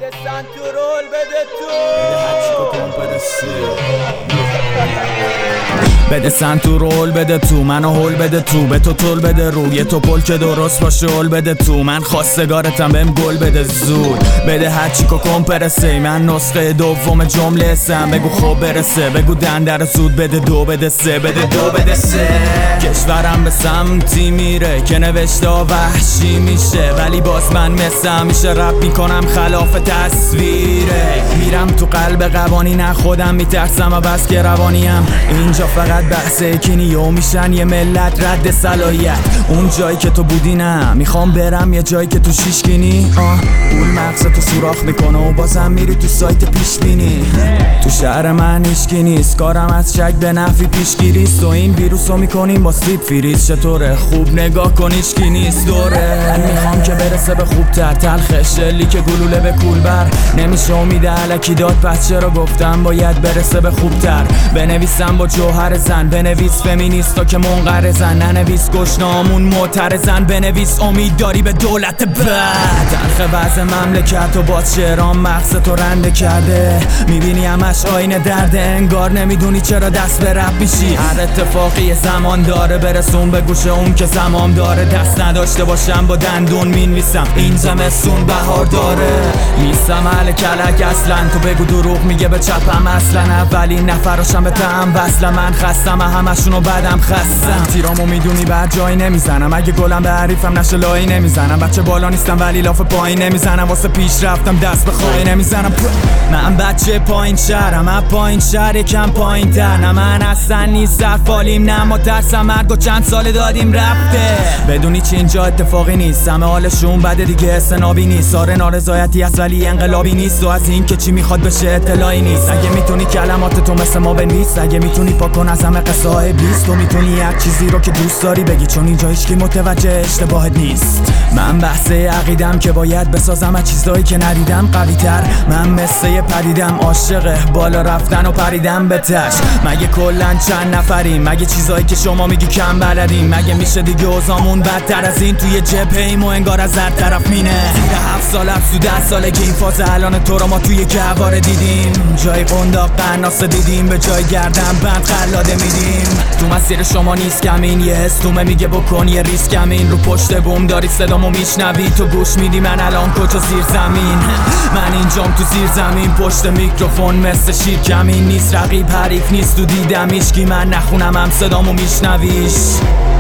بده سنترول بده بده سنترول بده تو منو هول بده تو به تو طول بده روی تو پل که درست باشه هول بده تو من خواستگارتم بهم گل بده زود بده هرچی که کمپرسه من نسخه دوم جمله اسم بگو خوب برسه بگو دندر زود بده دو بده سه بده دو بده سه کشورم به سمتی میره که نوشته وحشی میشه ولی باز من مثل میشه رپ میکنم خلاف تصویره میرم تو قلب قوانین خودم میترسم و بس که روانیم اینجا فقط بحث کینی و میشن یه ملت رد صلاحیت اون جایی که تو بودی نه میخوام برم یه جایی که تو شیشگینی اون مغز تو سوراخ میکنه و بازم میری تو سایت پیش بینی تو شهر من هیچکی نیست کارم از شک به نفی پیشگیریست و این ویروسو میکنیم با سیب فریز چطوره خوب نگاه کن هیچکی نیست دوره میخوام که برسه به خوبتر تلخ شلی که گلوله به کولبر نمیشه امید الکی داد پس چرا گفتم باید برسه به خوبتر بنویسم با جوهر زن بنویس فمینیستا که منقرضن ننویس گشنامون معترضن بنویس امید داری به دولت بد تلخ وضع مملکت و باز شعرام مغز تو رنده کرده میبینی همش آینه درده انگار نمیدونی چرا دست به رپ میشی هر اتفاقی زمان داره برسون به گوش اون که زمان داره دست نداشته باشم با دندون مینویسم این زمستون بهار داره نیستم اهل کلک اصلا تو بگو دروغ میگه به چپم اصلا اولین نفراشم به تم وصل من خستم همشونو بعدم خستم تیرامو میدونی بعد جایی نمیزنم اگه گلم به حریفم نشه لایی نمیزنم بچه بالا نیستم ولی لاف پایین نمیزنم واسه پیش رفتم دست به خواهی نمیزنم من بچه پایین شهرم از پایین شهر یکم پایین تر نه من اصلا نیست سرفالیم نه ما ترسم مرگ و چند سال دادیم رفته بدونی چی اینجا اتفاقی نیست همه حالشون بده دیگه استنابی نیست آره نارضایتی هست ولی انقلابی نیست و از این که چی میخواد بشه اطلاعی نیست اگه میتونی کلمات تو مثل ما بنویس اگه میتونی پاکن از همه قصه های ابلیس تو میتونی هر چیزی رو که دوست داری بگی چون اینجا هیچکی متوجه اشتباهت نیست من بحث عقیدم که باید بسازم از چیزایی که ندیدم قوی تر من مثل یه پدیدم عاشق بالا رفتن و پریدم به تش مگه کلن چند نفریم مگه چیزایی که شما میگی کم بلدیم مگه میشه دیگه اوزامون بدتر از این توی جبهه‌ایم و انگار از هر طرف مینه زیر 7 سال افسو 10 ساله که این فاز الان تو رو ما توی گهواره دیدیم جای قنداق قناصه دیدیم به جای گردن بند خلاده میدیم تو مسیر شما نیست کمین یه هستومه میگه بکن یه ریسک کمین رو پشت بوم داری صدامو میشنوی تو گوش میدی من الان کجا زیر زمین من اینجام تو زیر زمین پشت میکروفون مثل شیر کمین نیست رقیب حریف نیست تو دیدم هیچکی من نخونم هم صدامو میشنویش